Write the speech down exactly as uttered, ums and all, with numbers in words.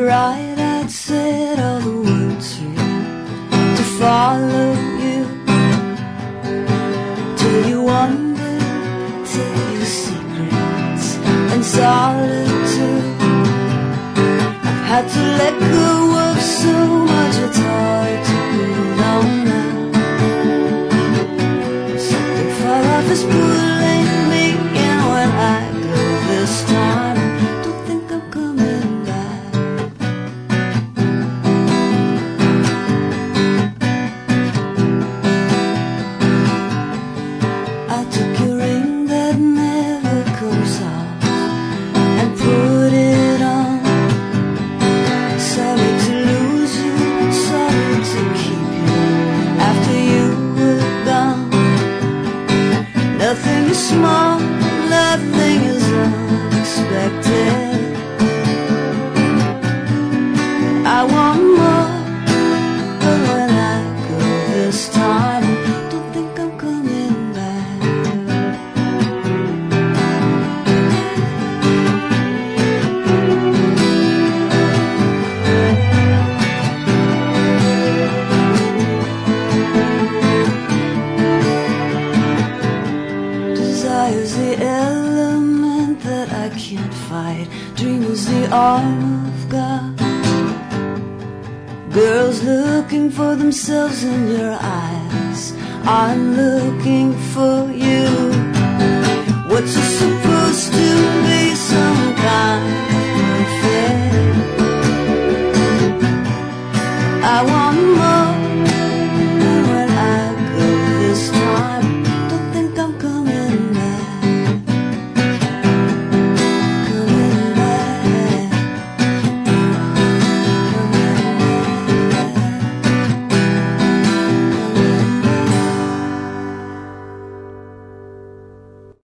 right, I'd said all the words for you to follow you till you wandered, till your secrets and solitude. I've had to let go of so much, it's hard to hold on now. Something far off is pulling me in when I go this time. Don't think I'm coming back. I took your ring that never comes off and put it on. Sorry to lose you, sorry to keep you after you were gone. Nothing is small, nothing is unexpected. I want more, but when I go this time, don't think I'm coming back. Desire's the element that I can't fight. Dream is the arm of God. Girls looking for themselves in your eyes. I'm looking for you. What you supposed